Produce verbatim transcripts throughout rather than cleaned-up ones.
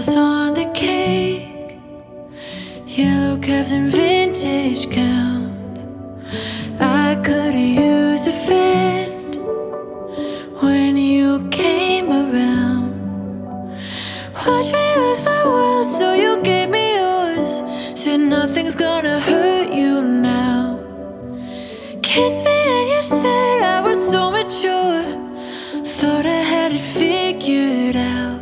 sprinkles on the cake, yellow cabs and vintage gowns. I could've used a friend when you came around. Watch me lose my world, so you gave me yours. Said nothing's gonna hurt you now. Kissed me and you said I was so mature. Thought I had it figured out.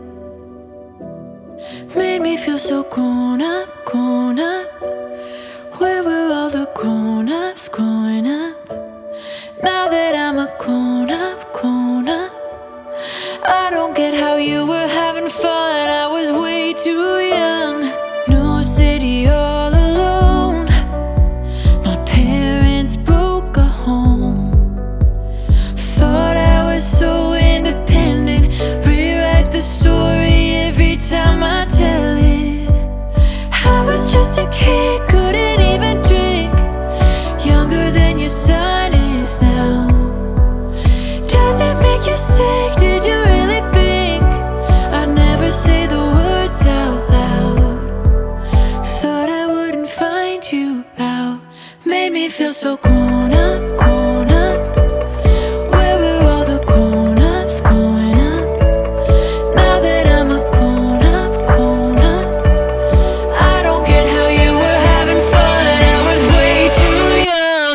Made me feel so grown up, grown up. Where were all the grown-ups growing up? Now that I'm a grown-up, grown up, I don't get how you were having fun. I was way too young. New city all alone. My parents broke a home. Thought I was so independent. Rewrite the story every time I tell it. I was just a kid, couldn't even drink. Younger than your son is now. Does it make you sick? Did you really think I'd never say the words out loud? Thought I wouldn't find you out. Made me feel so grown up, grown up. Where were all the grown-ups growing up? Now that I'm a grown up, grown up, I don't get how you were having fun. I was way too young.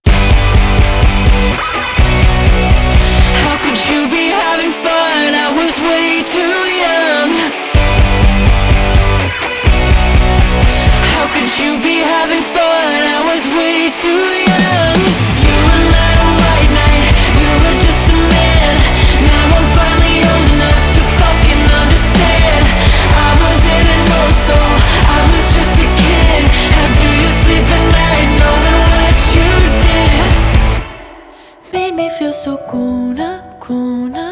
How could you be having fun? I was way too young. How could you be having fun? I was way too young. You were not a white knight, you were just a man. Now I'm finally old enough to fucking understand. I wasn't an old soul, I was just a kid. How do you sleep at night knowing what you did? Made me feel so grown up, grown up.